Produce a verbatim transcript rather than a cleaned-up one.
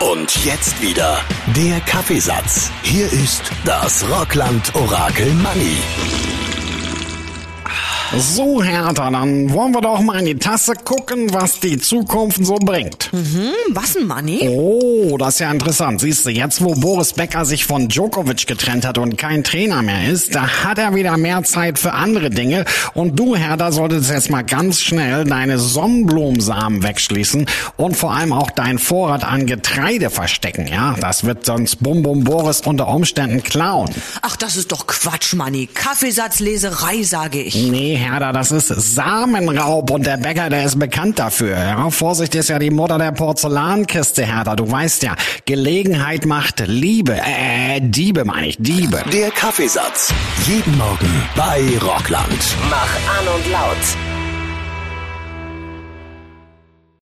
Und jetzt wieder der Kaffeesatz. Hier ist das Rockland-Orakel Manni. So, Hertha, dann wollen wir doch mal in die Tasse gucken, was die Zukunft so bringt. Mhm, was ein Manni? Oh, das ist ja interessant. Siehst du, jetzt wo Boris Becker sich von Djokovic getrennt hat und kein Trainer mehr ist, da hat er wieder mehr Zeit für andere Dinge. Und du, Hertha, solltest jetzt mal ganz schnell deine Sonnenblumensamen wegschließen und vor allem auch deinen Vorrat an Getreide verstecken, ja? Das wird sonst Bum Bum Boris unter Umständen klauen. Ach, das ist doch Quatsch, Manni. Kaffeesatzleserei, sage ich. Nee, Hertha, das ist Samenraub und der Bäcker, der ist bekannt dafür. Ja, Vorsicht ist ja die Mutter der Porzellankiste, Hertha. Du weißt ja, Gelegenheit macht Liebe. Äh, Diebe meine ich, Diebe. Der Kaffeesatz. Jeden Morgen bei Rockland. Mach an und laut.